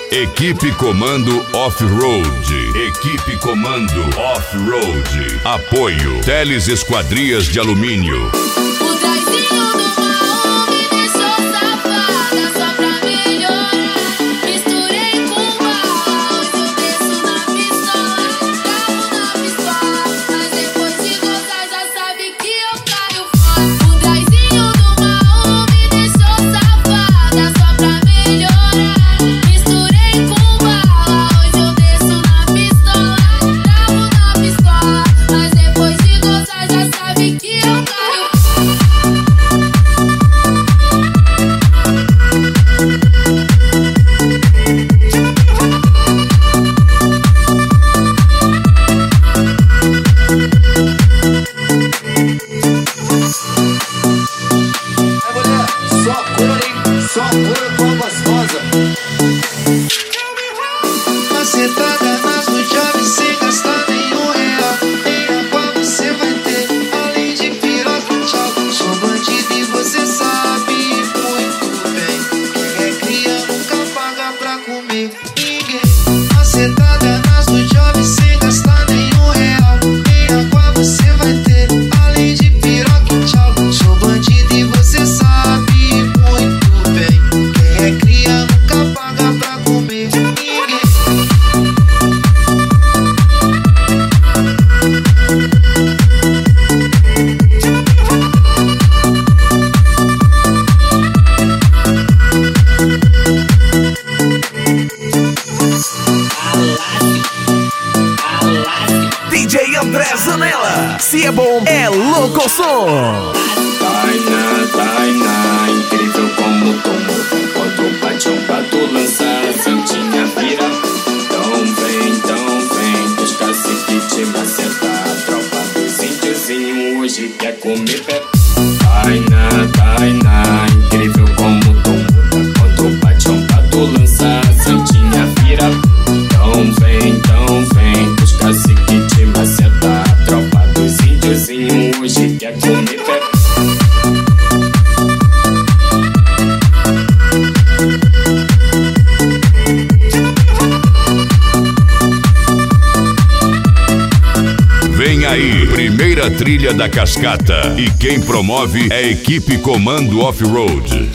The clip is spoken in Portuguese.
Equipe Comando Off-Road. Equipe Comando Off-Road. Apoio Teles Esquadrias de Alumínio. O traizinho do mal me deixou safada só pra melhorar. Misturei com mal, hoje eu desço na pistola, gravo na pistola, mas depois de gozar já sabe que eu caio fora. O traizinho do mal me deixou safada só pra melhorar. Misturei com mal, hoje eu desço na pistola, gravo na pistola, mas depois de gozar já sabe que eu caio fora. Só cor, hein? Só cor com a gostosa. Macetada nas no job sem gastar nenhum real. Nem a qual você vai ter, além de piroca e tchau. Sou bandido e você sabe muito bem. Quem é cria nunca paga pra comer ninguém. Macetada nas no job sem gastar nenhum real. Nem a qual você vai ter, além de piroca e tchau. Sou bandido e você sabe muito bem. Quem é cria nunca paga pra comer ninguém. DJ André Zanella, se é bom, é louco o som. Tainá, incrível como tomou. Quando bate um pato lança, a santinha vira. Então vem, dos caciques te maceta. A tropa dos índiozinhos hoje quer comer pé. Tainá, incrível como tomou. Quando bate um pato lança, a santinha vira. Então vem, dos caciques te maceta. A tropa dos índiozinhos hoje quer comer pé. Vem aí, primeira trilha da cascata. E quem promove é a Equipe Comando Off-Road.